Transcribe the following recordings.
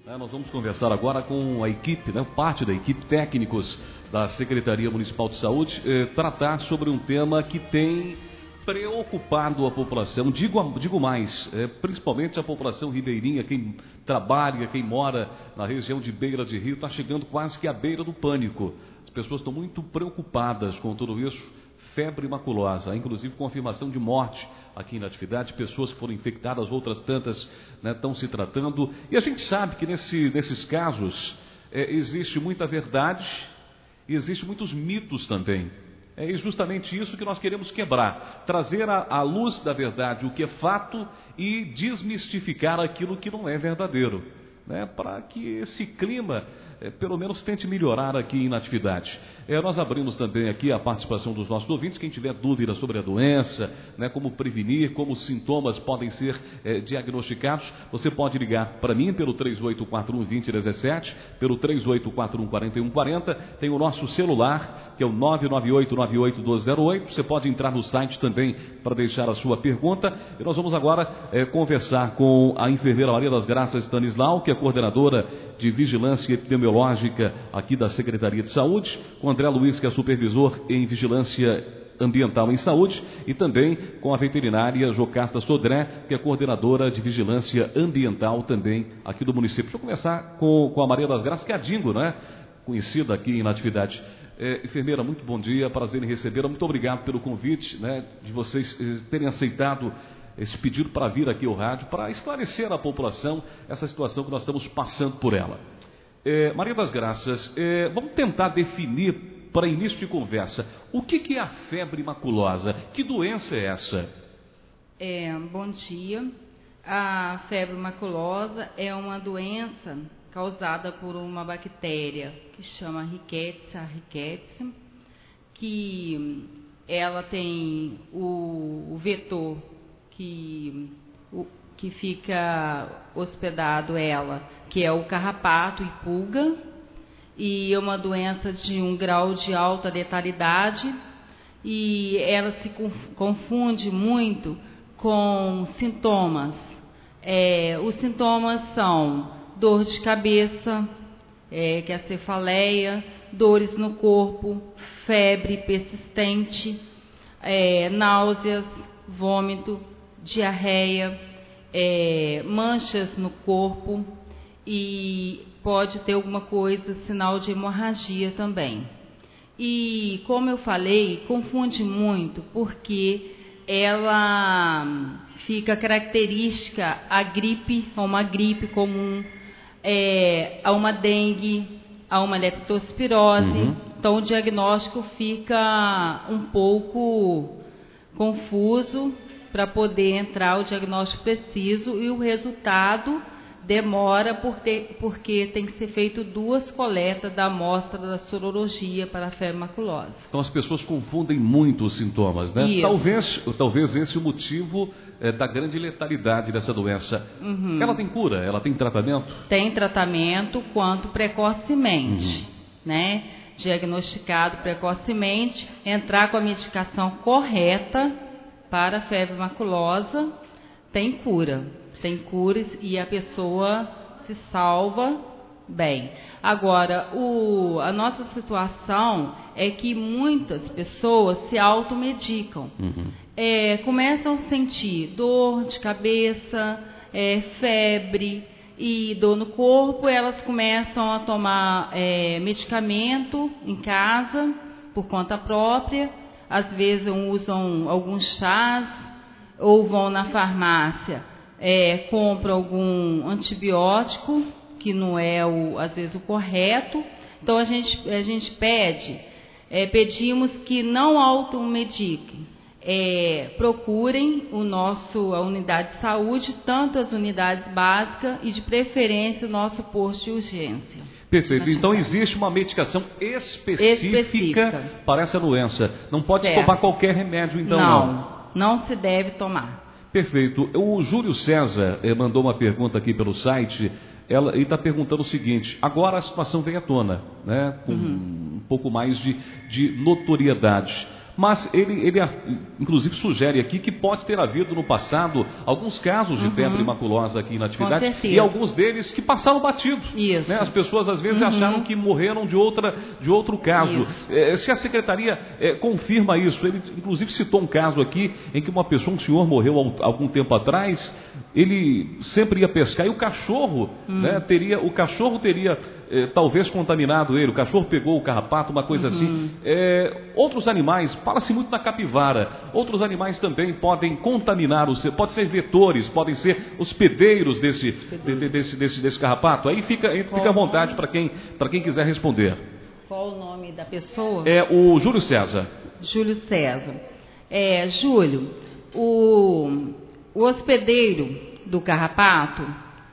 Nós vamos conversar agora com a equipe, parte da equipe técnicos da Secretaria Municipal de Saúde, tratar sobre um tema que tem preocupado a população, digo mais, principalmente a população ribeirinha, quem trabalha, quem mora na região de beira de rio, está chegando quase que à beira do pânico. As pessoas estão muito preocupadas com tudo isso. Febre maculosa, inclusive confirmação de morte aqui na atividade, pessoas que foram infectadas, outras tantas estão se tratando. E a gente sabe que nesses casos existe muita verdade e existe muitos mitos também. É justamente isso que nós queremos quebrar, trazer à luz da verdade o que é fato e desmistificar aquilo que não é verdadeiro, para que esse clima pelo menos tente melhorar aqui na atividade. Nós abrimos também aqui a participação dos nossos ouvintes. Quem tiver dúvida sobre a doença, como prevenir, como os sintomas podem ser diagnosticados, você pode ligar para mim pelo 3841-2017, pelo 3841-4140. Tem o nosso celular, que é o 998981208. Você pode entrar no site também para deixar a sua pergunta. E nós vamos agora conversar com a enfermeira Maria das Graças Stanislau, que é coordenadora de Vigilância Epidemiológica aqui da Secretaria de Saúde, com André Luiz, que é supervisor em Vigilância Ambiental em Saúde, e também com a veterinária Jocasta Sodré, que é coordenadora de Vigilância Ambiental também aqui do município. Deixa eu começar com a Maria das Graças, que é a Dingo, conhecida aqui na atividade. Enfermeira, muito bom dia, prazer em recebê-la. Muito obrigado pelo convite, de vocês terem aceitado esse pedido para vir aqui ao rádio, para esclarecer à população essa situação que nós estamos passando por ela. Maria das Graças, vamos tentar definir, para início de conversa, o que é a febre maculosa? Que doença é essa? Bom dia. A febre maculosa é uma doença causada por uma bactéria que chama Rickettsia rickettsii, que ela tem o vetor que fica hospedado que é o carrapato e pulga, e é uma doença de um grau de alta letalidade, e ela se confunde muito com sintomas. Os sintomas são dor de cabeça, que é a cefaleia, dores no corpo, febre persistente, náuseas, vômito, diarreia, manchas no corpo, e pode ter alguma coisa, sinal de hemorragia também. E, como eu falei, confunde muito, porque ela fica característica a uma gripe comum, a uma dengue, a uma leptospirose. Então o diagnóstico fica um pouco confuso para poder entrar o diagnóstico preciso, e o resultado demora porque tem que ser feito 2 coletas da amostra da sorologia para a febre maculosa. Então as pessoas confundem muito os sintomas, Talvez esse é o motivo da grande letalidade dessa doença. Ela tem cura? Ela tem tratamento? Tem tratamento quanto precocemente, diagnosticado precocemente, entrar com a medicação correta para a febre maculosa, tem cura e a pessoa se salva bem. Agora, a nossa situação é que muitas pessoas se automedicam. Começam a sentir dor de cabeça, febre e dor no corpo, elas começam a tomar medicamento em casa, por conta própria. Às vezes usam alguns chás, ou vão na farmácia, compram algum antibiótico, que não é às vezes o correto. Então a gente pedimos que não automediquem, procurem a unidade de saúde, tanto as unidades básicas e de preferência o nosso posto de urgência. Perfeito. Então existe uma medicação específica para essa doença. Não pode tomar qualquer remédio, então? Não se deve tomar. Perfeito. O Júlio César mandou uma pergunta aqui pelo site. Ele está perguntando o seguinte: agora a situação vem à tona, com um pouco mais de notoriedade. Mas ele inclusive sugere aqui que pode ter havido no passado alguns casos de febre maculosa aqui na atividade e alguns deles que passaram batidos. Isso. Né? As pessoas às vezes acharam que morreram de outro caso. Se a secretaria confirma isso, ele inclusive citou um caso aqui em que um senhor morreu há algum tempo atrás, ele sempre ia pescar e o cachorro, né, teria talvez contaminado ele, o cachorro pegou o carrapato, uma coisa assim. Outros animais, fala-se muito na capivara, outros animais também podem contaminar, podem ser vetores, podem ser hospedeiros desse carrapato. Aí fica à vontade para quem quiser responder. Qual o nome da pessoa? É o Júlio César. Júlio César. Júlio, o hospedeiro do carrapato,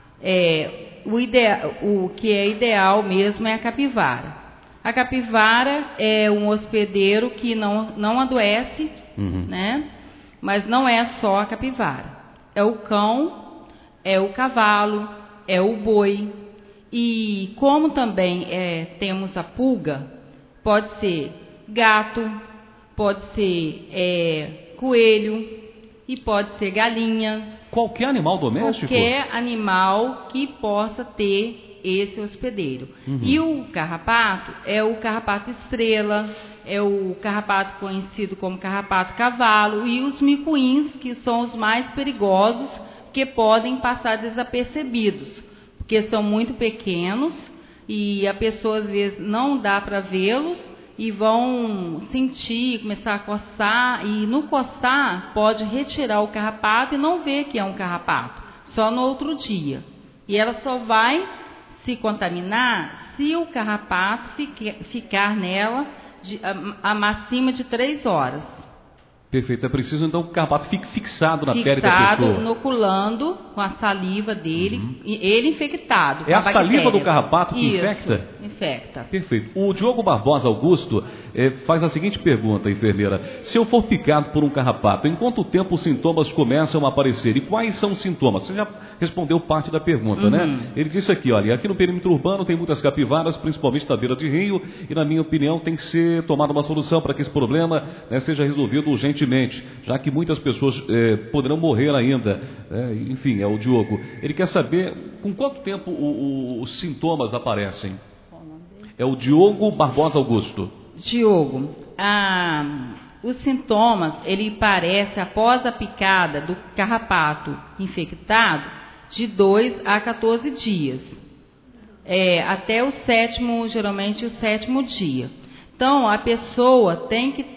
o que é ideal mesmo é a capivara. A capivara é um hospedeiro que não adoece, né? Mas não é só a capivara. É o cão, é o cavalo, é o boi. E como também temos a pulga, pode ser gato, pode ser coelho e pode ser galinha. Qualquer animal doméstico? Qualquer animal que possa ter esse hospedeiro. E o carrapato é o carrapato estrela, é o carrapato conhecido como carrapato cavalo e os micuins, que são os mais perigosos, que podem passar desapercebidos, porque são muito pequenos e a pessoa às vezes não dá para vê-los e vão sentir, começar a coçar, e no coçar pode retirar o carrapato e não ver que é um carrapato, só no outro dia. E ela só vai se contaminar se o carrapato ficar nela acima de 3 horas. Perfeito. É preciso então que o carrapato fique fixado na pele da pessoa. Inoculando com a saliva dele, ele infectado. É a saliva do carrapato que infecta? Infecta. Perfeito. O Diogo Barbosa Augusto faz a seguinte pergunta, enfermeira. Se eu for picado por um carrapato, em quanto tempo os sintomas começam a aparecer? E quais são os sintomas? Você já respondeu parte da pergunta, né? Ele disse aqui, olha, aqui no perímetro urbano tem muitas capivaras, principalmente na beira de rio, e na minha opinião tem que ser tomada uma solução para que esse problema seja resolvido urgentemente, já que muitas pessoas poderão morrer ainda. Enfim, é o Diogo. Ele quer saber com quanto tempo os sintomas aparecem. É o Diogo Barbosa Augusto. Diogo, os sintomas, ele parece após a picada do carrapato infectado de 2 a 14 dias. Até o sétimo, geralmente o 7º dia. Então, a pessoa tem que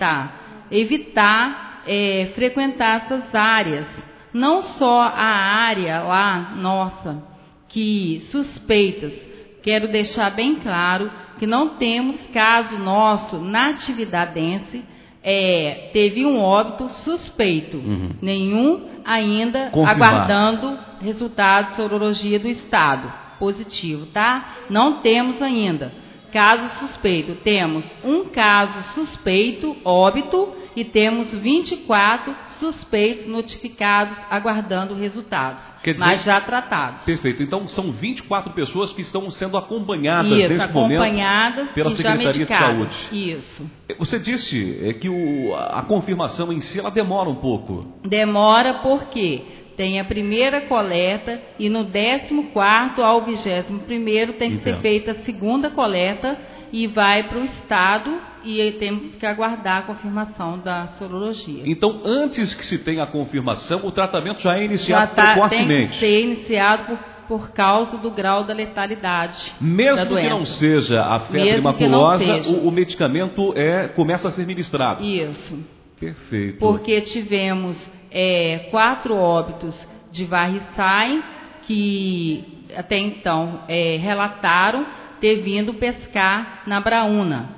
evitar frequentar essas áreas, não só a área lá nossa, que suspeitas. Quero deixar bem claro que não temos caso nosso na atividadense, teve um óbito suspeito, nenhum ainda aguardando resultado de sorologia do estado positivo, tá? Não temos ainda caso suspeito. Temos um caso suspeito, óbito, e temos 24 suspeitos notificados, aguardando resultados, mas já tratados. Perfeito. Então, são 24 pessoas que estão sendo acompanhadas nesse momento pela Secretaria de Saúde. Isso. Você disse que a confirmação em si, ela demora um pouco. Demora porque tem a primeira coleta e no 14º ao 21º tem que ser feita a segunda coleta e vai para o estado e temos que aguardar a confirmação da sorologia. Então, antes que se tenha a confirmação, o tratamento já é iniciado precocemente. Tem que ser iniciado por causa do grau da letalidade. Mesmo que não seja a febre maculosa, o medicamento começa a ser ministrado. Isso. Perfeito. Porque tivemos 4 óbitos de varicela que até então relataram ter vindo pescar na Braúna.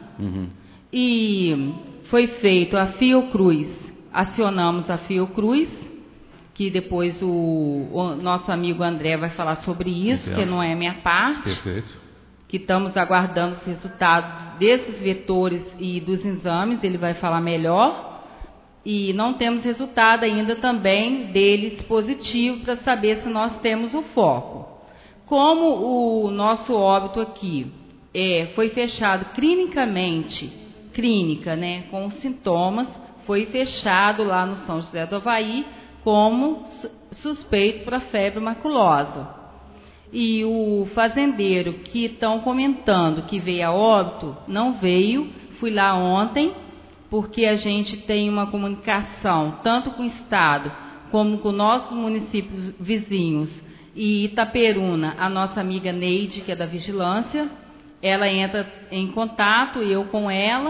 E foi feito a Fiocruz, acionamos a Fiocruz, que depois o nosso amigo André vai falar sobre isso, que não é minha parte. Perfeito. Que estamos aguardando os resultados desses vetores e dos exames, ele vai falar melhor. E não temos resultado ainda também deles positivo para saber se nós temos o foco. Como o nosso óbito aqui foi fechado clinicamente clínica, né, com sintomas, foi fechado lá no São José do Havaí como suspeito para febre maculosa. E o fazendeiro que estão comentando que veio a óbito, não veio. Fui lá ontem, porque a gente tem uma comunicação tanto com o Estado como com nossos municípios vizinhos. E Itaperuna, a nossa amiga Neide, que é da Vigilância, ela entra em contato, eu com ela.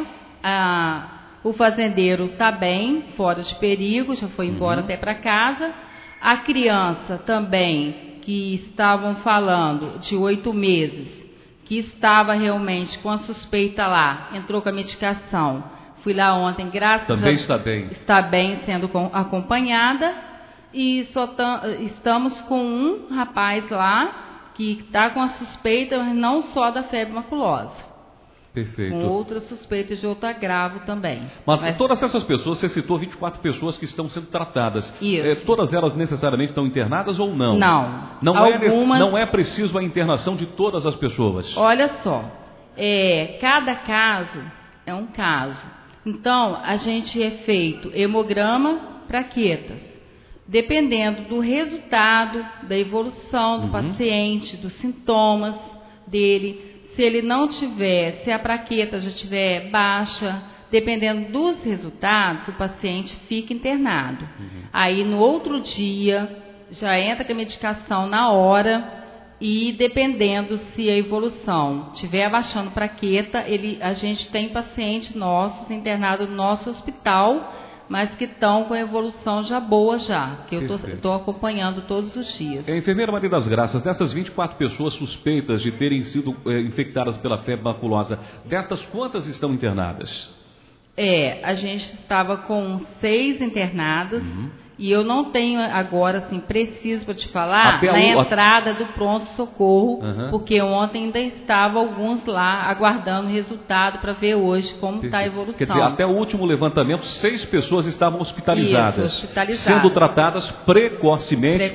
O fazendeiro está bem, fora de perigo, já foi embora até para casa. A criança também, que estavam falando de 8 meses, que estava realmente com a suspeita lá, entrou com a medicação. Fui lá ontem, graças a Deus. Também está bem. Está bem, sendo acompanhada. E estamos com um rapaz lá que está com a suspeita, mas não só da febre maculosa. Perfeito. Com outra suspeita de outro agravo também. Mas todas essas pessoas, você citou 24 pessoas que estão sendo tratadas. Isso. Todas elas necessariamente estão internadas ou não? Não. Não é preciso a internação de todas as pessoas. Olha só, cada caso é um caso. Então, a gente é feito hemograma, plaquetas. Dependendo do resultado, da evolução do paciente, dos sintomas dele, se ele não tiver, se a plaqueta já estiver baixa, dependendo dos resultados, o paciente fica internado. Aí, no outro dia, já entra com a medicação na hora e, dependendo se a evolução estiver abaixando plaqueta, a gente tem pacientes nossos internados no nosso hospital, mas que estão com a evolução já boa que eu estou acompanhando todos os dias. Enfermeira Maria das Graças, dessas 24 pessoas suspeitas de terem sido infectadas pela febre maculosa, destas quantas estão internadas? A gente estava com 6 internadas, e eu não tenho agora, assim, preciso para te falar, entrada do pronto-socorro, porque ontem ainda estava alguns lá aguardando o resultado para ver hoje como está a evolução. Quer dizer, até o último levantamento, 6 pessoas estavam hospitalizadas. Isso, hospitalizadas. Sendo tratadas preventivamente.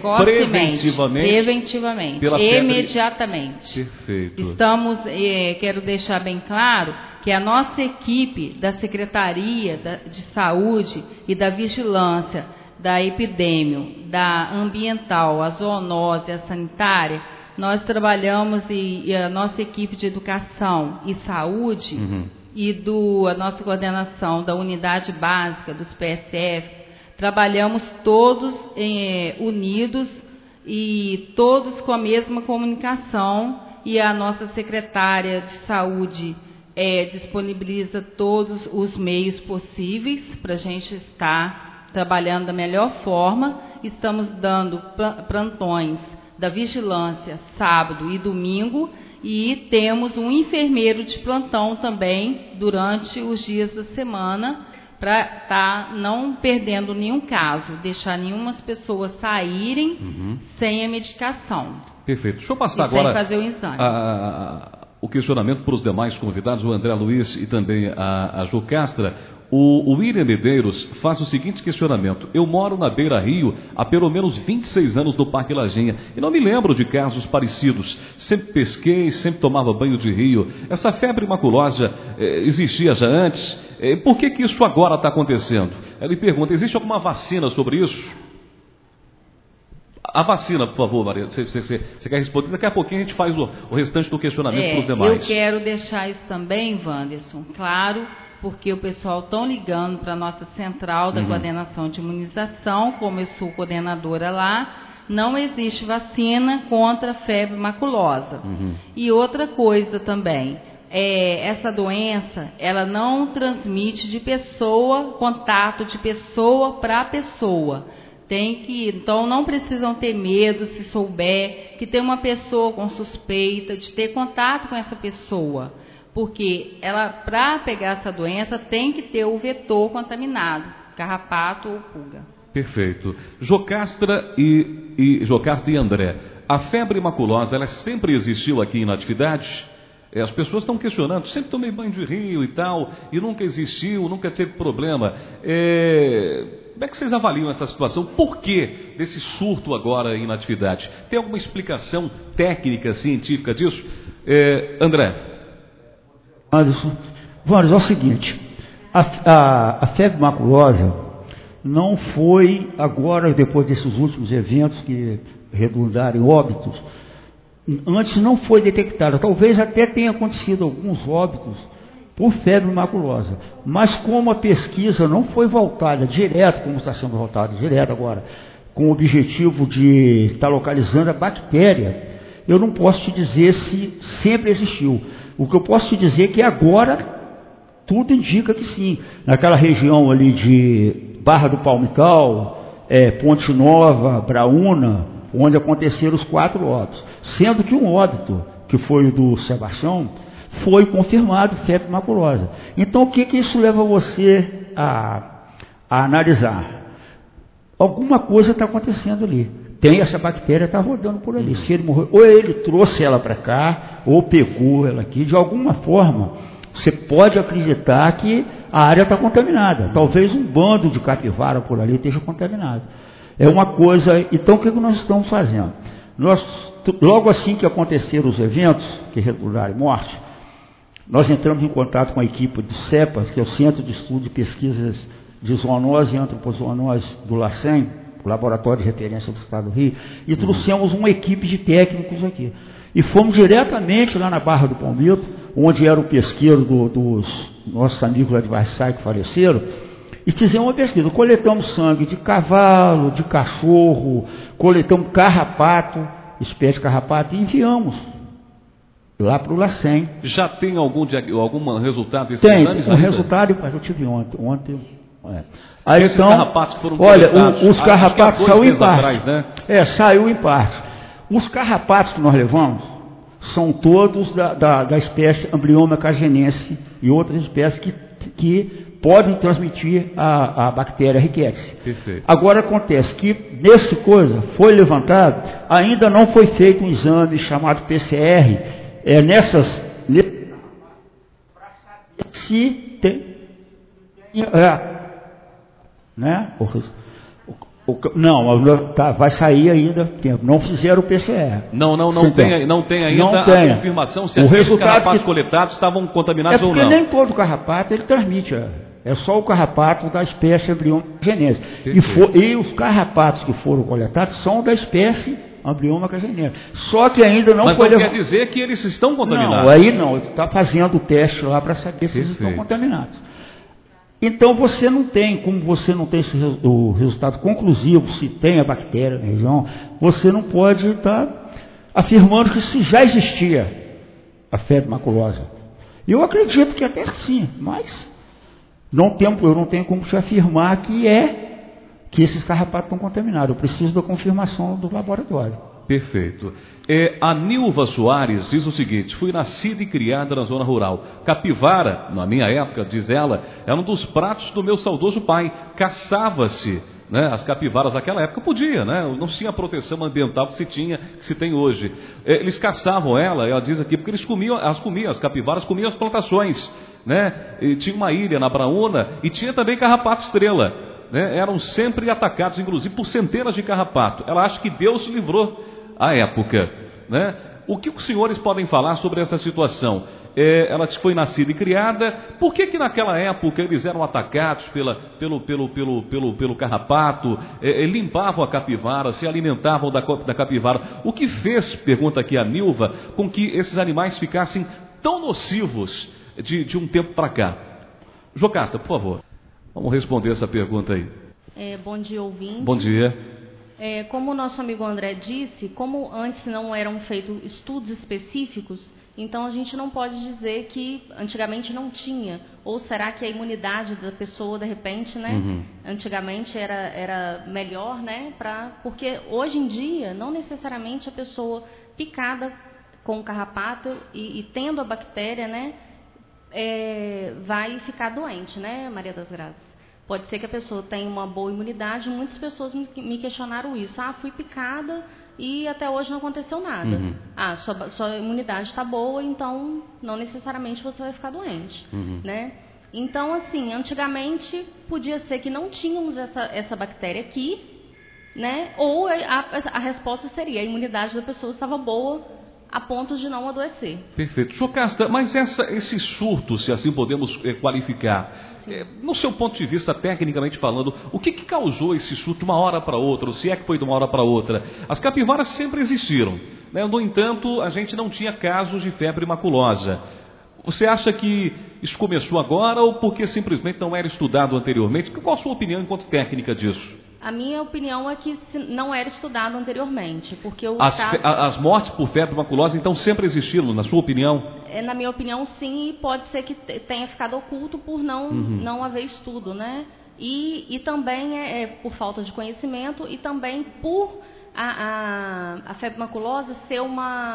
Imediatamente. Perfeito. Estamos, quero deixar bem claro, que a nossa equipe da Secretaria de Saúde e da Vigilância, da epidemia, da ambiental, a zoonose, a sanitária, nós trabalhamos e a nossa equipe de educação e saúde e a nossa coordenação da unidade básica dos PSFs, trabalhamos todos unidos e todos com a mesma comunicação, e a nossa secretária de saúde disponibiliza todos os meios possíveis para a gente estar trabalhando da melhor forma. Estamos dando plantões da vigilância sábado e domingo, e temos um enfermeiro de plantão também durante os dias da semana, para estar não perdendo nenhum caso, deixar nenhumas pessoas saírem sem a medicação. Perfeito. Deixa eu passar agora sem fazer o exame. O questionamento para os demais convidados, o André Luiz e também a Jocastra. O William Medeiros faz o seguinte questionamento: eu moro na Beira Rio há pelo menos 26 anos no Parque Lajinha e não me lembro de casos parecidos. Sempre pesquei, sempre tomava banho de rio. Essa febre maculosa existia já antes? Por que isso agora está acontecendo? Ele pergunta: existe alguma vacina sobre isso? A vacina, por favor, Maria, você quer responder? Daqui a pouquinho a gente faz o restante do questionamento para os demais. Eu quero deixar isso também, Wanderson, claro, porque o pessoal está ligando para a nossa central da coordenação de imunização, como eu sou coordenadora lá, não existe vacina contra a febre maculosa. E outra coisa também, essa doença, ela não transmite de contato de pessoa para pessoa. Então não precisam ter medo se souber que tem uma pessoa com suspeita de ter contato com essa pessoa. Porque ela, para pegar essa doença, tem que ter o vetor contaminado, carrapato ou pulga. Perfeito. Jocastra e André, a febre maculosa, ela sempre existiu aqui em Natividade? As pessoas estão questionando, sempre tomei banho de rio e tal, e nunca existiu, nunca teve problema. Como é que vocês avaliam essa situação? Por que desse surto agora em Natividade? Tem alguma explicação técnica, científica disso? André? Anderson, Vamos, é o seguinte, a febre maculosa não foi agora, depois desses últimos eventos que redundaram em óbitos, antes não foi detectada, talvez até tenha acontecido alguns óbitos por febre maculosa, mas como a pesquisa não foi voltada direto, como está sendo voltada direto agora, com o objetivo de estar localizando a bactéria, eu não posso te dizer se sempre existiu. O que eu posso te dizer é que agora tudo indica que sim. Naquela região ali de Barra do Palmital, Ponte Nova, Braúna, onde aconteceram os 4 óbitos. Sendo que um óbito, que foi o do Sebastião, foi confirmado febre maculosa. Então, o que isso leva você a analisar? Alguma coisa está acontecendo ali. Tem essa bactéria, está rodando por ali. Se ele morreu, ou ele trouxe ela para cá, ou pegou ela aqui, de alguma forma, você pode acreditar que a área está contaminada. Talvez um bando de capivara por ali esteja contaminado. É uma coisa. Então, o que nós estamos fazendo? Logo assim que aconteceram os eventos, que redundaram em morte, nós entramos em contato com a equipe do CEPA, que é o Centro de Estudo e Pesquisas de Zoonose e Antropozoonose do LACEN, o Laboratório de Referência do Estado do Rio, e trouxemos uma equipe de técnicos aqui. E fomos diretamente lá na Barra do Palmito, onde era o pesqueiro dos nossos amigos lá de Varsai que faleceram, e fizemos uma pesquisa. Coletamos sangue de cavalo, de cachorro, coletamos carrapato, espécie de carrapato, e enviamos lá para o LACEN. Já tem algum resultado desses exames? Tem, um resultado, eu tive ontem. Aí, esses então, carrapatos que foram coletados, os carrapatos saiu em parte. Atrás, né? Saiu em parte. Os carrapatos que nós levamos são todos da espécie Amblyoma cagenense e outras espécies que podem transmitir a bactéria Rickettsia. Perfeito. Agora acontece que nesse coisa foi levantado, ainda não foi feito um exame chamado PCR, para saber se tem né? Não, vai sair ainda tempo. Não fizeram o PCR. Não tem ainda a confirmação se aqueles carrapatos coletados estavam contaminados ou não. Porque nem todo carrapato ele transmite. É só o carrapato da espécie Amblyoma cagenense. E os carrapatos que foram coletados são da espécie Amblyoma cagenense. Só que ainda não foi... Mas não quer dizer que eles estão contaminados. Não, aí não. Está fazendo o teste lá para saber se eles estão contaminados. Então você não tem, como você não tem o resultado conclusivo, se tem a bactéria na região, você não pode estar afirmando que se já existia a febre maculosa. Eu acredito que até sim, mas eu não tenho como te afirmar que esses carrapatos estão contaminados. Eu preciso da confirmação do laboratório. Perfeito. A Nilva Soares diz o seguinte: fui nascida e criada na zona rural. Capivara, na minha época, diz ela, era um dos pratos do meu saudoso pai. Caçava-se, né, as capivaras naquela época, podia, né? Não tinha a proteção ambiental que se tem hoje. Eles caçavam ela diz aqui, porque as capivaras comiam as plantações, né? E tinha uma ilha na Braúna e tinha também carrapato estrela, né? Eram sempre atacados, inclusive, por centenas de carrapato. Ela acha que Deus livrou à época, né? O que os senhores podem falar sobre essa situação? Ela foi nascida e criada. Por que naquela época eles eram atacados pelo carrapato, limpavam a capivara, se alimentavam da capivara? O que fez, pergunta aqui a Nilva, com que esses animais ficassem tão nocivos de um tempo para cá? Jocasta, por favor, vamos responder essa pergunta aí. Bom dia, ouvinte. Bom dia. Como o nosso amigo André disse, como antes não eram feitos estudos específicos, então a gente não pode dizer que antigamente não tinha. Ou será que a imunidade da pessoa, de repente, né, antigamente era melhor, né? Porque hoje em dia, não necessariamente a pessoa picada com o carrapato e tendo a bactéria, né, vai ficar doente, né, Maria das Graças? Pode ser que a pessoa tenha uma boa imunidade. Muitas pessoas me questionaram isso. Fui picada e até hoje não aconteceu nada. Sua imunidade está boa, então não necessariamente você vai ficar doente, né? Então, assim, antigamente podia ser que não tínhamos essa bactéria aqui, né? Ou a resposta seria: a imunidade da pessoa estava boa a ponto de não adoecer. Perfeito. Jocasta, mas esse surto, se assim podemos qualificar, no seu ponto de vista, tecnicamente falando, o que causou esse surto de uma hora para outra, ou se é que foi de uma hora para outra? As capivaras sempre existiram, né? No entanto, a gente não tinha casos de febre maculosa. Você acha que isso começou agora ou porque simplesmente não era estudado anteriormente? Qual a sua opinião enquanto técnica disso? A minha opinião é que não era estudado anteriormente, porque as mortes por febre maculosa, então, sempre existiram, na sua opinião? Na minha opinião, sim, e pode ser que tenha ficado oculto por não haver estudo, né? E também por falta de conhecimento e também por a febre maculosa ser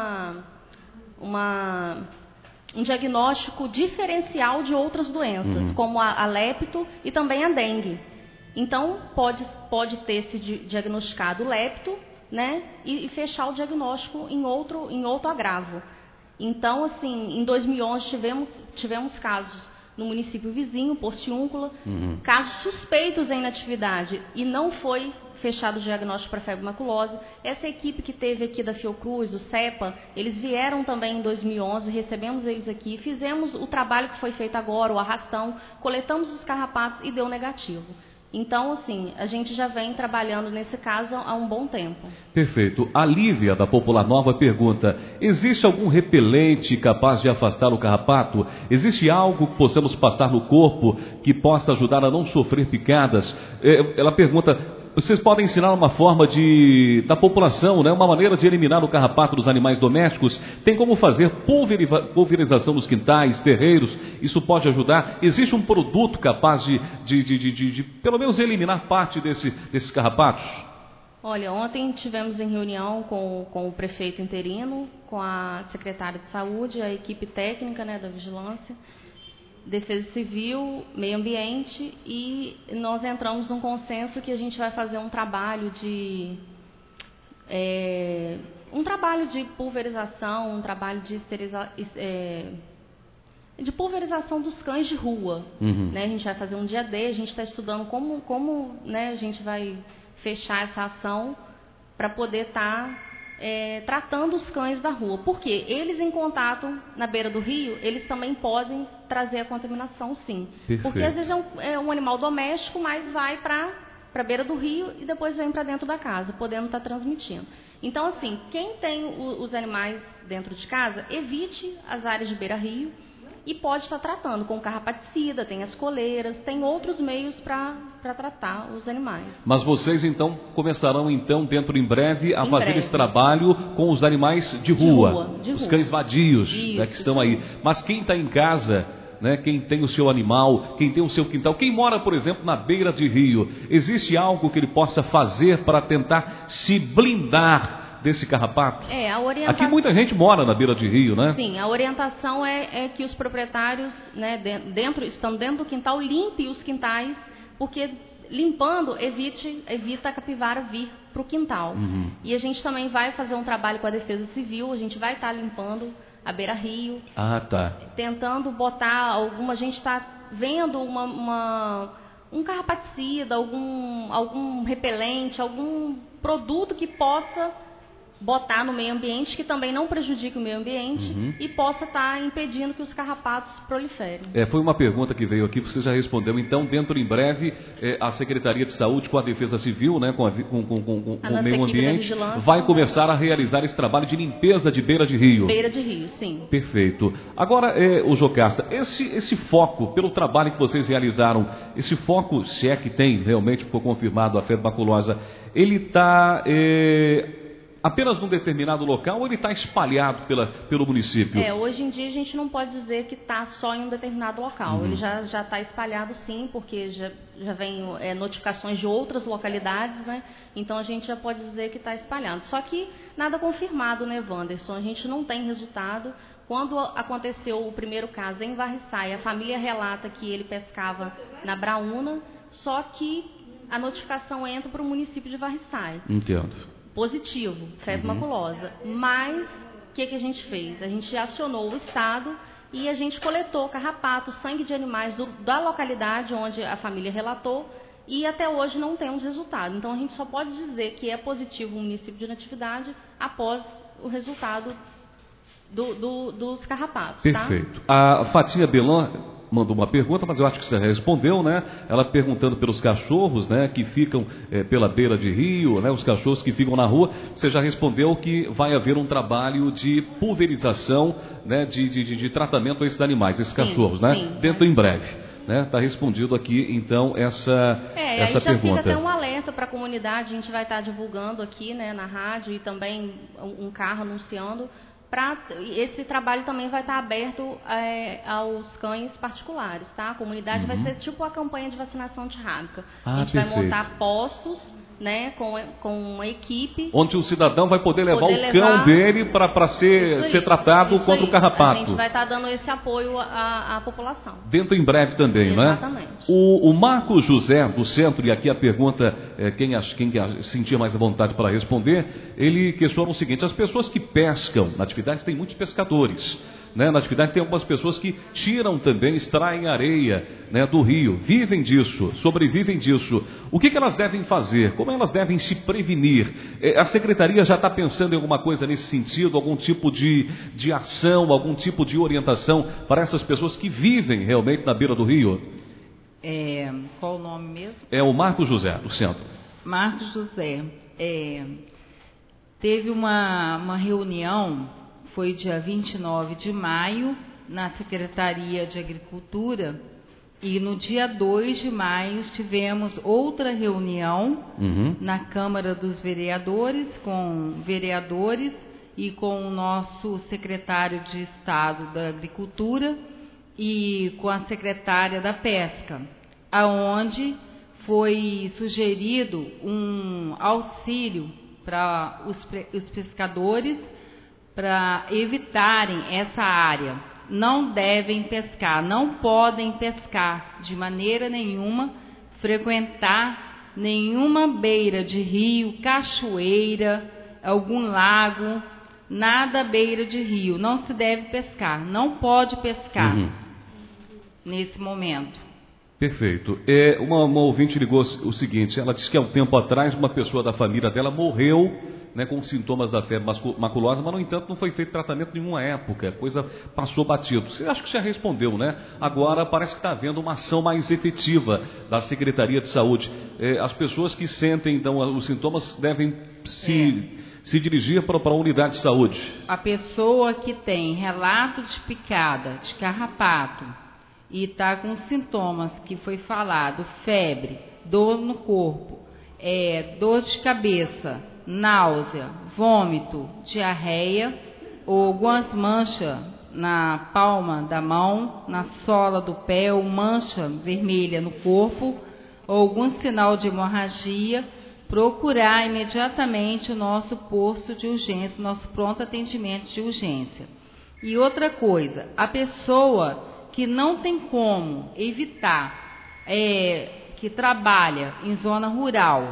um diagnóstico diferencial de outras doenças, como a lepto e também a dengue. Então, pode ter se diagnosticado lepto, né, e fechar o diagnóstico em outro agravo. Então, assim, em 2011 tivemos casos no município vizinho, Porciúncula, casos suspeitos em inatividade, e não foi fechado o diagnóstico para febre maculosa. Essa equipe que teve aqui da Fiocruz, do CEPA, eles vieram também em 2011, recebemos eles aqui, fizemos o trabalho que foi feito agora, o arrastão, coletamos os carrapatos e deu negativo. Então, assim, a gente já vem trabalhando nesse caso há um bom tempo. Perfeito. A Lívia, da Popular Nova, pergunta: existe algum repelente capaz de afastar o carrapato? Existe algo que possamos passar no corpo que possa ajudar a não sofrer picadas? Ela pergunta: vocês podem ensinar uma forma da população, né, uma maneira de eliminar o carrapato dos animais domésticos? Tem como fazer pulverização nos quintais, terreiros? Isso pode ajudar? Existe um produto capaz de pelo menos eliminar parte desses carrapatos? Olha, ontem tivemos em reunião com o prefeito interino, com a secretária de saúde, a equipe técnica, né, da vigilância, Defesa Civil, Meio Ambiente, e nós entramos num consenso que a gente vai fazer um trabalho de pulverização, um trabalho de pulverização dos cães de rua. Né? A gente vai fazer um dia D, a gente está estudando como né, a gente vai fechar essa ação para poder estar tratando os cães da rua. Porque eles, em contato na beira do rio, eles também podem trazer a contaminação, sim. Perfeito. Porque às vezes é um animal doméstico, mas vai para a beira do rio e depois vem para dentro da casa, podendo estar transmitindo. Então, assim, quem tem os animais dentro de casa, evite as áreas de beira-rio e pode estar tratando com carrapaticida, tem as coleiras, tem outros meios para tratar os animais. Mas vocês, então, começarão, em breve, a fazer esse trabalho com os animais de rua. Os cães vadios, isso, né, que estão aí. Mas quem está em casa, né, quem tem o seu animal, quem tem o seu quintal, quem mora, por exemplo, na beira de rio, existe algo que ele possa fazer para tentar se blindar desse carrapato? A orientação... Aqui muita gente mora na beira de rio, né? Sim, a orientação é que os proprietários, né, estando dentro do quintal, limpe os quintais, porque limpando evita a capivara vir para o quintal. E a gente também vai fazer um trabalho com a Defesa Civil, a gente vai estar limpando a beira-rio. Tentando botar a gente está vendo um carrapaticida, algum repelente, algum produto que possa botar no meio ambiente, que também não prejudique o meio ambiente e possa estar impedindo que os carrapatos proliferem. Foi uma pergunta que veio aqui, você já respondeu. Então, em breve, a Secretaria de Saúde, com a Defesa Civil, né, com o meio ambiente, vai começar a realizar esse trabalho de limpeza de beira de rio. Beira de rio, sim. Perfeito. Agora, o Jocasta, esse foco, pelo trabalho que vocês realizaram, esse foco, se é que tem, realmente ficou confirmado a febre maculosa, ele está... apenas num determinado local ou ele está espalhado pelo município? Hoje em dia a gente não pode dizer que está só em um determinado local. Ele já está espalhado, sim, porque já vem notificações de outras localidades, né? Então a gente já pode dizer que está espalhado. Só que nada confirmado, né, Wanderson? A gente não tem resultado. Quando aconteceu o primeiro caso em Varriçai, a família relata que ele pescava na Braúna, só que a notificação entra para o município de Varriçai. Entendo. Positivo, febre maculosa. Mas, o que a gente fez? A gente acionou o Estado e a gente coletou carrapato, sangue de animais da localidade onde a família relatou e até hoje não temos resultado. Então, a gente só pode dizer que é positivo o município de inatividade após o resultado dos carrapatos. Perfeito. Tá? A Fatinha Belan mandou uma pergunta, mas eu acho que você respondeu, né? Ela perguntando pelos cachorros, né? Que ficam pela beira de rio, né? Os cachorros que ficam na rua. Você já respondeu que vai haver um trabalho de pulverização, né? De tratamento a esses animais, esses cachorros, né? Sim, dentro em breve. Está respondido aqui, então, essa aí já pergunta. fica até um alerta para a comunidade, a gente vai estar divulgando aqui, né, na rádio e também um carro anunciando. Esse trabalho também vai estar aberto aos cães particulares, tá? A comunidade vai ser tipo a campanha de vacinação antirrábica. A gente vai montar postos, né, com uma equipe. Onde o cidadão vai poder levar o cão dele para ser tratado contra o carrapato. A gente vai estar dando esse apoio à população. Dentro em breve também, né? Exatamente. O Marco José, do centro, e aqui a pergunta, quem sentir mais à vontade para responder, ele questiona o seguinte: as pessoas que pescam na atividade, tem muitos pescadores. Né? Na atividade tem algumas pessoas que tiram também, extraem areia, né, do rio, vivem disso, sobrevivem disso. O que elas devem fazer? Como elas devem se prevenir? A Secretaria já está pensando em alguma coisa nesse sentido, algum tipo de ação, algum tipo de orientação para essas pessoas que vivem realmente na beira do rio? Qual o nome mesmo? É o Marcos José, do centro. Marcos José. Teve uma reunião, foi dia 29 de maio, na Secretaria de Agricultura, e no dia 2 de maio tivemos outra reunião na Câmara dos Vereadores, com vereadores e com o nosso secretário de Estado da Agricultura e com a secretária da Pesca, aonde foi sugerido um auxílio para os pescadores para evitarem essa área. Não devem pescar, não podem pescar de maneira nenhuma, frequentar nenhuma beira de rio, cachoeira, algum lago, nada à beira de rio. Não se deve pescar, não pode pescar nesse momento. Perfeito. Uma ouvinte ligou o seguinte: ela disse que há um tempo atrás uma pessoa da família dela morreu, né, com sintomas da febre maculosa, mas no entanto não foi feito tratamento em nenhuma época, a coisa passou batido. Você acha que já respondeu, né? Agora parece que está havendo uma ação mais efetiva da Secretaria de Saúde. As pessoas que sentem então os sintomas devem se dirigir para a unidade de saúde. A pessoa que tem relato de picada, de carrapato, e está com sintomas que foi falado, febre, dor no corpo, dor de cabeça, náusea, vômito, diarreia, ou algumas manchas na palma da mão, na sola do pé, ou mancha vermelha no corpo, ou algum sinal de hemorragia, procurar imediatamente o nosso posto de urgência, nosso pronto atendimento de urgência. E outra coisa, a pessoa que não tem como evitar, que trabalha em zona rural,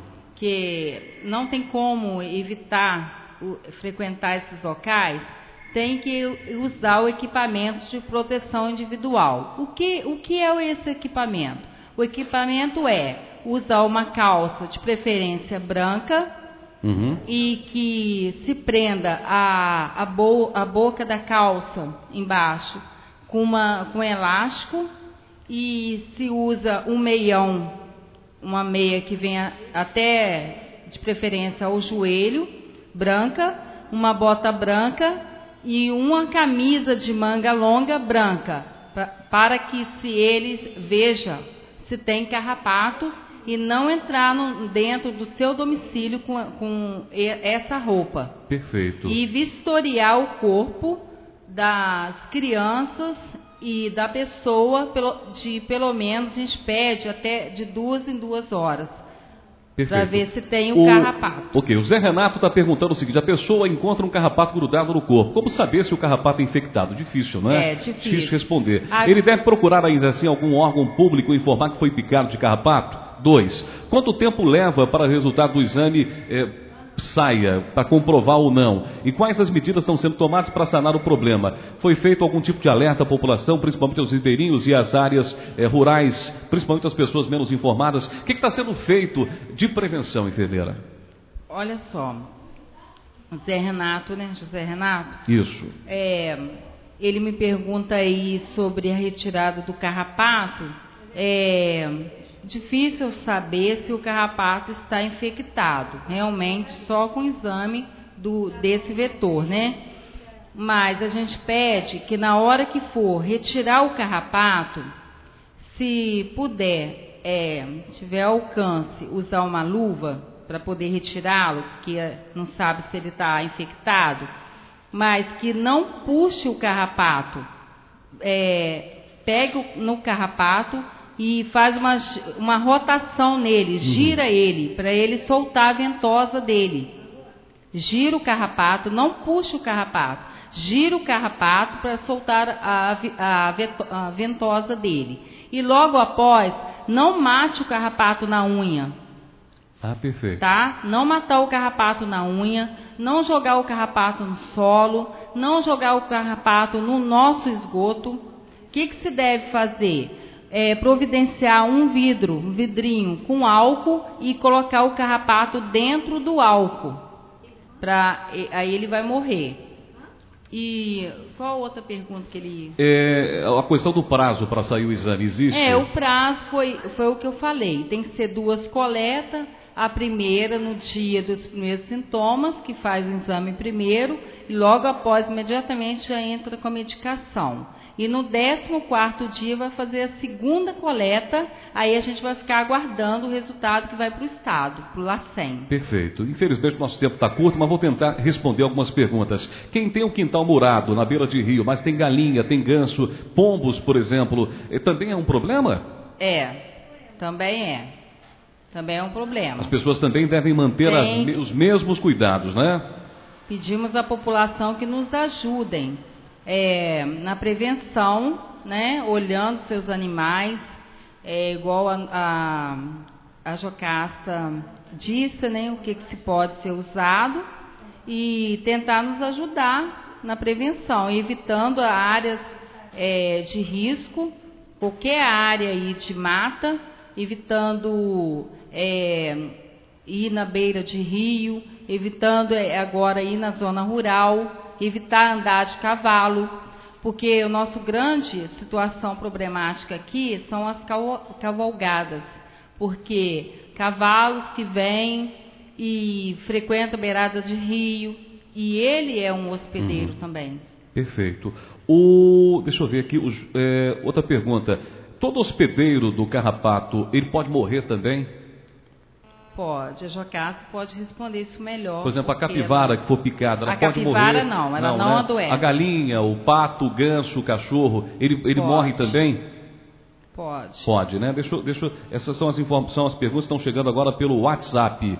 que não tem como evitar frequentar esses locais, tem que usar o equipamento de proteção individual. O que é esse equipamento? O equipamento é usar uma calça de preferência branca e que se prenda a boca da calça embaixo com elástico, e se usa um meião, uma meia que venha até, de preferência, ao joelho, branca, uma bota branca e uma camisa de manga longa branca, para que se eles vejam se tem carrapato e não entrar dentro do seu domicílio com essa roupa. Perfeito. E vistoriar o corpo das crianças e da pessoa pelo menos, a gente pede até de 2 em 2 horas. Para ver se tem o carrapato. Ok, o Zé Renato está perguntando o seguinte: a pessoa encontra um carrapato grudado no corpo. Como saber se o carrapato é infectado? Difícil, não é? Difícil responder. Ele deve procurar ainda assim algum órgão público informar que foi picado de carrapato? 2. Quanto tempo leva para o resultado do exame saia, para comprovar ou não? E quais as medidas estão sendo tomadas para sanar o problema? Foi feito algum tipo de alerta à população, principalmente aos ribeirinhos e às áreas rurais, principalmente as pessoas menos informadas? O que está sendo feito de prevenção, enfermeira? Olha só, Zé Renato, né? José Renato. Isso. Ele me pergunta aí sobre a retirada do carrapato. É difícil saber se o carrapato está infectado, realmente só com o exame desse vetor, né? Mas a gente pede que na hora que for retirar o carrapato, se puder, tiver alcance, usar uma luva para poder retirá-lo, porque não sabe se ele está infectado, mas que não puxe o carrapato, pegue no carrapato e faz uma rotação nele, gira ele, para ele soltar a ventosa dele. Gira o carrapato, não puxa o carrapato, gira o carrapato para soltar a ventosa dele. E logo após, não mate o carrapato na unha. Ah, perfeito. Tá? Não matar o carrapato na unha, não jogar o carrapato no solo, não jogar o carrapato no nosso esgoto. O que se deve fazer? Providenciar um vidrinho com álcool e colocar o carrapato dentro do álcool. Aí ele vai morrer. E qual outra pergunta que ele... a questão do prazo para sair o exame, existe? O prazo foi o que eu falei. Tem que ser 2 coletas. A primeira no dia dos primeiros sintomas, que faz o exame primeiro, e logo após, imediatamente, já entra com a medicação. E no 14º dia vai fazer a segunda coleta, aí a gente vai ficar aguardando o resultado que vai para o Estado, para o LACEN. Perfeito. Infelizmente, nosso tempo está curto, mas vou tentar responder algumas perguntas. Quem tem um quintal murado na beira de rio, mas tem galinha, tem ganso, pombos, por exemplo, também é um problema? Também é. Também é um problema. As pessoas também devem manter os mesmos cuidados, né? Pedimos à população que nos ajudem na prevenção, né? Olhando seus animais, igual a Jocasta disse, né? O que se pode ser usado e tentar nos ajudar na prevenção, evitando áreas de risco, qualquer área aí de mata, evitando ir na beira de rio, evitando agora ir na zona rural, evitar andar de cavalo, porque a nossa grande situação problemática aqui são as cavalgadas, porque cavalos que vêm e frequentam beirada de rio, e ele é um hospedeiro também. Perfeito. Deixa eu ver aqui, outra pergunta. Todo hospedeiro do carrapato, ele pode morrer também? Pode. A Jocasta pode responder isso melhor. Por exemplo, a capivara que for picada, ela pode morrer? A capivara não, ela não adoece. A galinha, o pato, o ganso, o cachorro, ele morre também? Pode. Pode, né? Essas são as informações, as perguntas que estão chegando agora pelo WhatsApp.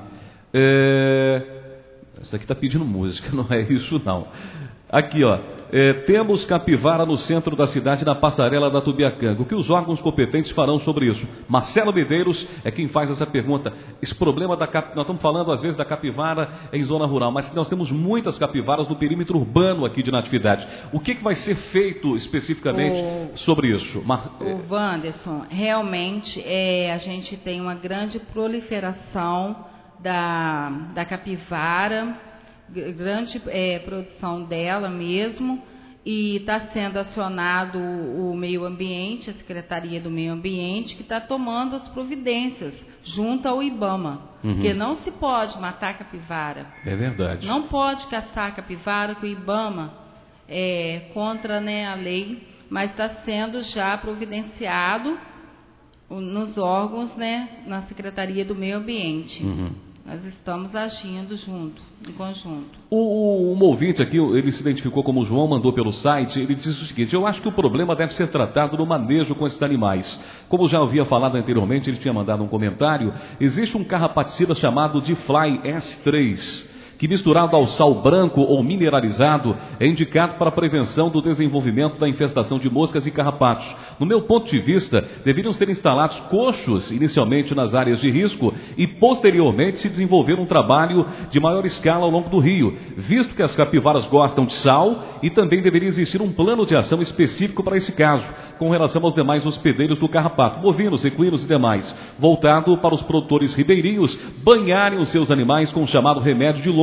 Essa aqui está pedindo música, não é isso não. Aqui, ó. Temos capivara no centro da cidade, na passarela da Tubiacanga. O que os órgãos competentes farão sobre isso? Marcelo Medeiros é quem faz essa pergunta. Esse problema nós estamos falando às vezes da capivara em zona rural, mas nós temos muitas capivaras no perímetro urbano aqui de Natividade. O que vai ser feito especificamente sobre isso? O Wanderson, realmente a gente tem uma grande proliferação da capivara, grande produção dela mesmo, e está sendo acionado o meio ambiente, a Secretaria do Meio Ambiente, que está tomando as providências junto ao IBAMA, porque não se pode matar capivara. É verdade. Não pode caçar capivara, que o IBAMA é contra, né, a lei, mas está sendo já providenciado nos órgãos, né, na Secretaria do Meio Ambiente. Nós estamos agindo junto, em conjunto. Um ouvinte aqui, ele se identificou como João, mandou pelo site, ele disse o seguinte: eu acho que o problema deve ser tratado no manejo com esses animais. Como já havia falado anteriormente, ele tinha mandado um comentário, existe um carrapaticida chamado Difly S3, que misturado ao sal branco ou mineralizado é indicado para a prevenção do desenvolvimento da infestação de moscas e carrapatos. No meu ponto de vista, deveriam ser instalados coxos inicialmente nas áreas de risco e posteriormente se desenvolver um trabalho de maior escala ao longo do rio, visto que as capivaras gostam de sal e também deveria existir um plano de ação específico para esse caso, com relação aos demais hospedeiros do carrapato, bovinos, equinos e demais, voltado para os produtores ribeirinhos banharem os seus animais com o chamado remédio de lobo,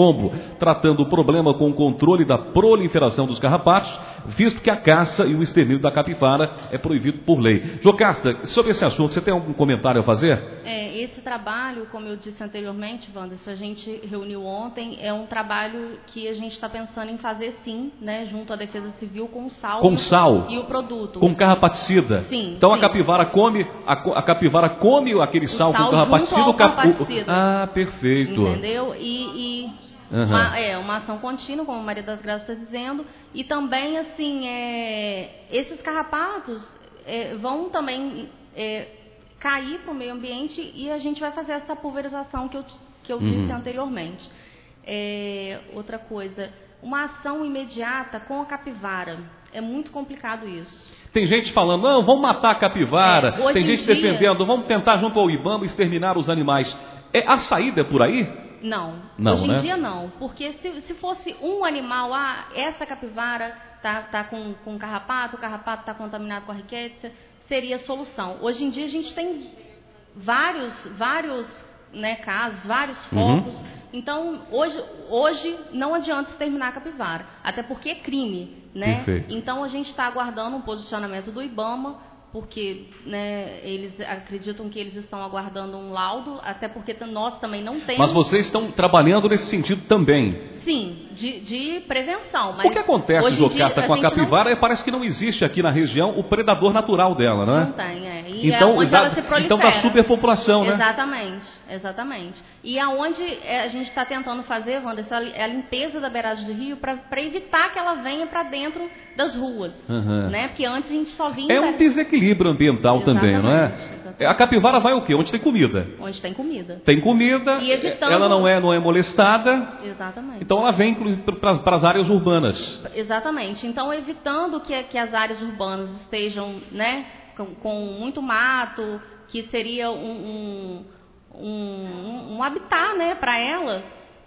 pombo, tratando o problema com o controle da proliferação dos carrapatos, visto que a caça e o extermínio da capivara é proibido por lei. Jocasta, sobre esse assunto, você tem algum comentário a fazer? Esse trabalho, como eu disse anteriormente, Wanderson, a gente reuniu ontem, é um trabalho que a gente está pensando em fazer sim, né, junto à Defesa Civil, com sal. Com sal? E o produto. Com carrapaticida? Sim. Então sim. a capivara come aquele sal com carrapaticida? Ah, perfeito. Entendeu? Uma ação contínua, como a Maria das Graças está dizendo, e também, assim, esses carrapatos vão também cair para o meio ambiente e a gente vai fazer essa pulverização que eu disse anteriormente. Outra coisa, uma ação imediata com a capivara, é muito complicado isso. Tem gente falando, não, vamos matar a capivara, tem gente defendendo, vamos tentar junto ao IBAMA exterminar os animais. A saída é por aí? Não, hoje em dia não, porque se fosse um animal, essa capivara tá com carrapato, o carrapato está contaminado com a rickettsia, seria a solução. Hoje em dia a gente tem vários casos, vários focos, então hoje não adianta exterminar a capivara, até porque é crime, né? Perfeito. Então a gente está aguardando um posicionamento do IBAMA, porque, né, eles acreditam que eles estão aguardando um laudo, até porque nós também não temos... Mas vocês estão trabalhando nesse sentido também? Sim, de prevenção. Mas o que acontece, Jocasta, com a capivara parece que não existe aqui na região o predador natural dela, não é? Não tem, E então, onde ela se prolifera. Então dá superpopulação, né? Exatamente. E aonde a gente está tentando fazer, Wanderson, é a limpeza da beirada do rio para evitar que ela venha para dentro das ruas, né? Porque antes a gente só vinha... um desequilíbrio ambiental também, não é? Exatamente. A capivara vai o quê? Onde tem comida. Onde tem comida. Tem comida, e evitando... ela não é molestada. Exatamente. Então ela vem para as áreas urbanas. Exatamente. Então evitando que as áreas urbanas estejam, né, com muito mato, que seria um habitat, né, para ela,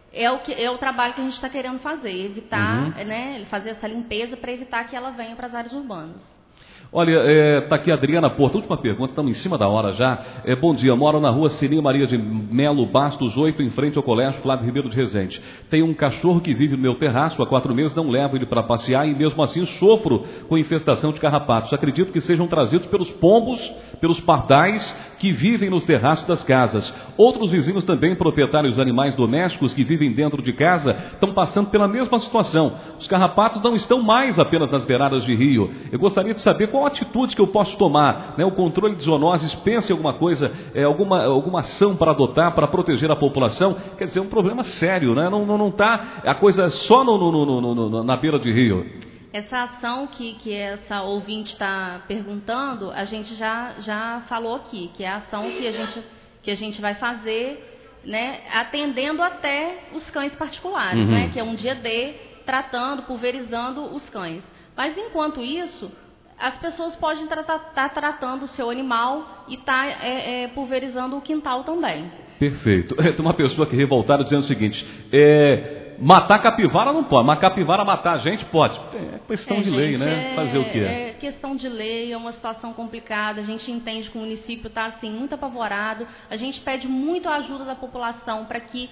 é o trabalho que a gente está querendo fazer, evitar, né, fazer essa limpeza para evitar que ela venha para as áreas urbanas. Olha, está aqui a Adriana Porto, última pergunta, estamos em cima da hora já. Bom dia, moro na rua Cilinha Maria de Melo Bastos 8, em frente ao Colégio Flávio Ribeiro de Resende. Tenho um cachorro que vive no meu terraço há 4 meses, não levo ele para passear e mesmo assim sofro com infestação de carrapatos. Acredito que sejam trazidos pelos pombos, pelos pardais que vivem nos terraços das casas. Outros vizinhos também, proprietários de animais domésticos que vivem dentro de casa, estão passando pela mesma situação. Os carrapatos não estão mais apenas nas beiradas de rio. Eu gostaria de saber qual a atitude que eu posso tomar, né? O controle de zoonoses, pensa em alguma coisa, alguma ação para adotar, para proteger a população. Quer dizer, é um problema sério, né? Não está a coisa só na beira de rio. Essa ação que essa ouvinte está perguntando, a gente já falou aqui, que é a ação que a gente vai fazer, né, atendendo até os cães particulares, né, que é um dia D, tratando, pulverizando os cães. Mas enquanto isso, as pessoas podem estar tratando o seu animal e estar pulverizando o quintal também. Perfeito. Tem uma pessoa aqui revoltada dizendo o seguinte, matar capivara não pode, mas capivara matar a gente pode. É questão de lei, né? Fazer o quê? É questão de lei, é uma situação complicada, a gente entende que o município está assim, muito apavorado, a gente pede muito a ajuda da população para que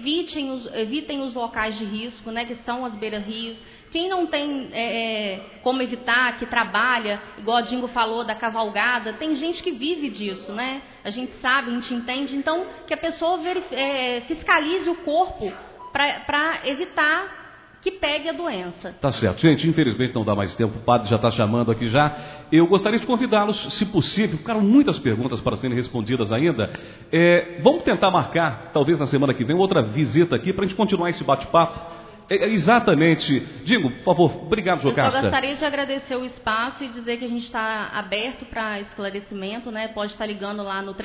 evitem os locais de risco, né, que são as beira-rios. Quem não tem como evitar, que trabalha, igual a Dingo falou, da cavalgada, tem gente que vive disso, né? A gente sabe, a gente entende, então que a pessoa fiscalize o corpo para evitar que pegue a doença. Tá certo. Gente, infelizmente não dá mais tempo, o padre já está chamando aqui já. Eu gostaria de convidá-los, se possível, ficaram muitas perguntas para serem respondidas ainda. Vamos tentar marcar, talvez na semana que vem, outra visita aqui para a gente continuar esse bate-papo. Exatamente. Dingo, por favor, obrigado, Jocasta. Eu só gostaria de agradecer o espaço e dizer que a gente está aberto para esclarecimento, né? Pode estar ligando lá no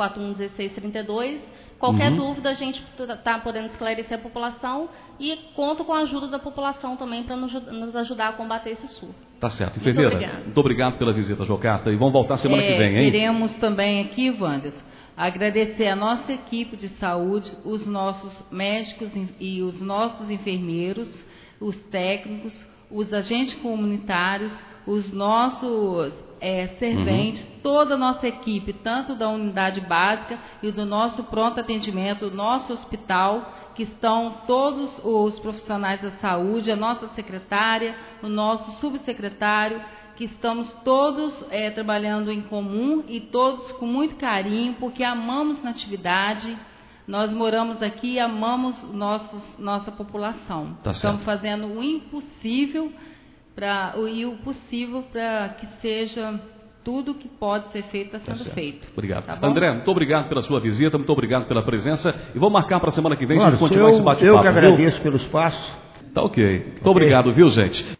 3841-1632. Qualquer dúvida, a gente está podendo esclarecer a população e conto com a ajuda da população também para nos ajudar a combater esse surto. Tá certo. Enfermeira, muito obrigado pela visita, Jocasta. E vamos voltar semana que vem, hein? Queremos também aqui, Wanderson, agradecer a nossa equipe de saúde, os nossos médicos e os nossos enfermeiros, os técnicos, os agentes comunitários, os nossos serventes, toda a nossa equipe, tanto da unidade básica e do nosso pronto atendimento, do nosso hospital, que estão todos os profissionais da saúde, a nossa secretária, o nosso subsecretário, que estamos todos trabalhando em comum e todos com muito carinho, porque amamos Natividade, nós moramos aqui e amamos nossa população. Tá certo. Estamos fazendo o impossível e o possível para que seja tudo que pode ser feito está sendo feito. Obrigado. Tá bom? André, muito obrigado pela sua visita, muito obrigado pela presença. E vamos marcar para a semana que vem a Olha, gente continuar esse bate-papo. Eu que agradeço pelo espaço. Tá ok. Muito obrigado, viu, gente?